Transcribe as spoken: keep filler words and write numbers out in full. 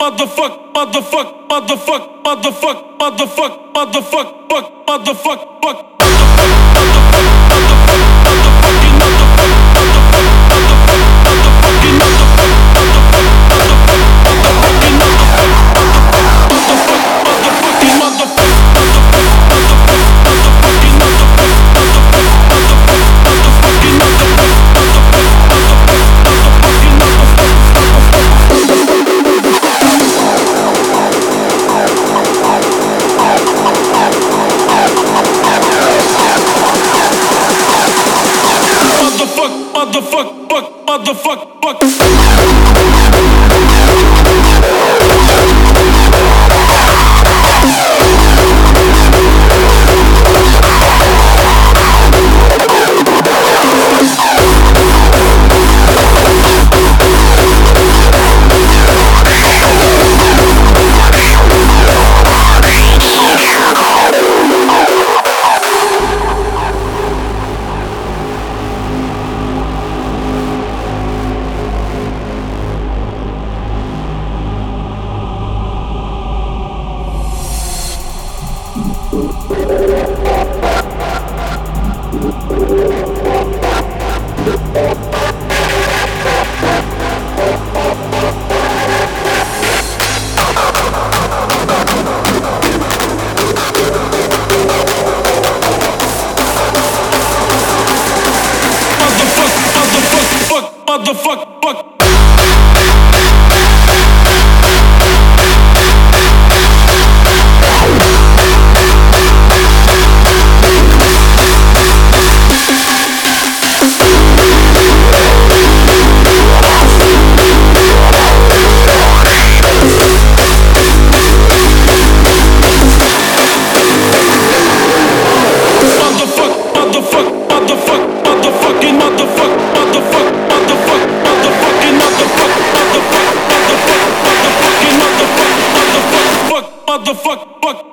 motherfuck, motherfuck, motherfuck, motherfuck, motherfuck, motherfuck, fuck, motherfuck, fuck, motherfuck, motherfuck, motherfuck, motherfucking motherfuck, motherfuck, motherfuck, motherfucking motherfuck, motherfuck, motherfuck, motherfucking motherfuck, motherfuck, motherfucking motherfuck, motherfuck, motherfuck, motherfucking motherfuck, motherfuck, motherfuck, motherfucking motherfuck, motherfuck, motherfuck, motherfucking motherfuck. Motherfuck, motherfuck, fuck, motherfuck, fuck. Motherfuck, fuck. Motherfuck, motherfuck, motherfuck, motherfucking motherfuck, motherfuck, motherfuck, motherfucking motherfuck, motherfuck, motherfuck, motherfucking motherfuck, motherfuck, fuck, motherfuck, fuck.